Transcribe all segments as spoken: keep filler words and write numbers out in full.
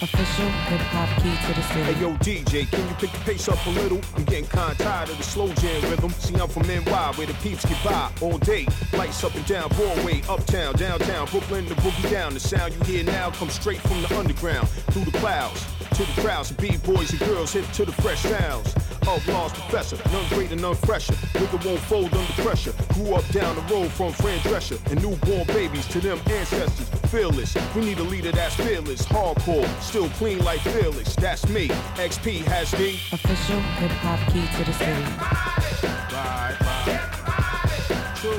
Official hip-hop key to the city. Hey yo D J, can you pick the pace up a little? I'm getting kinda tired of the slow jam rhythm. See, I'm from N Y where the peeps get by all day. Lights up and down Broadway, uptown, downtown, Brooklyn, the boogie down. The sound you hear now comes straight from the underground, through the clouds, to the crowds of B-boys and girls hip to the fresh sounds of Law's Professor. None greater, none fresher. Nigga won't fold under pressure. Grew up down the road from Fran Drescher and newborn babies to them ancestors. Fearless, we need a leader that's fearless. Hardcore, still clean like Fearless. That's me. X P has the official hip-hop key to the city. Right, right. True.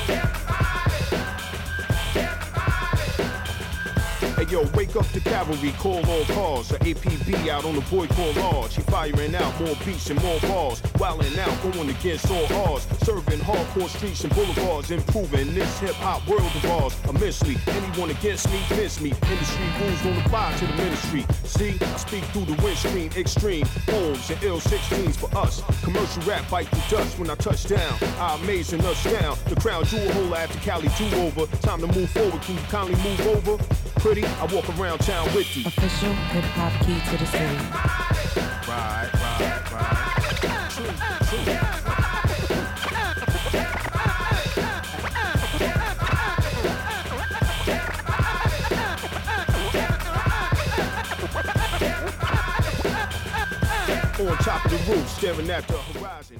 Hey yo, wake up the cavalry, call all cars. The A P B out on the boy called large. He firing out more beats and more bars. Wilding out, going against all odds. Serving hardcore streets and boulevards. Improving this hip-hop world of ours immensely. Anyone against me, miss me. Industry rules don't apply to the ministry. See, I speak through the windscreen. Extreme homes and ill sixteens for us. Commercial rap bite the dust when I touch down. I amazing us down. The crown jewel holder after Cali do over. Time to move forward, can you kindly move over? Pretty, I walk around town with you. Official hip-hop key to the city. Right, right, right. True, true. On top of the roof, staring at the horizon.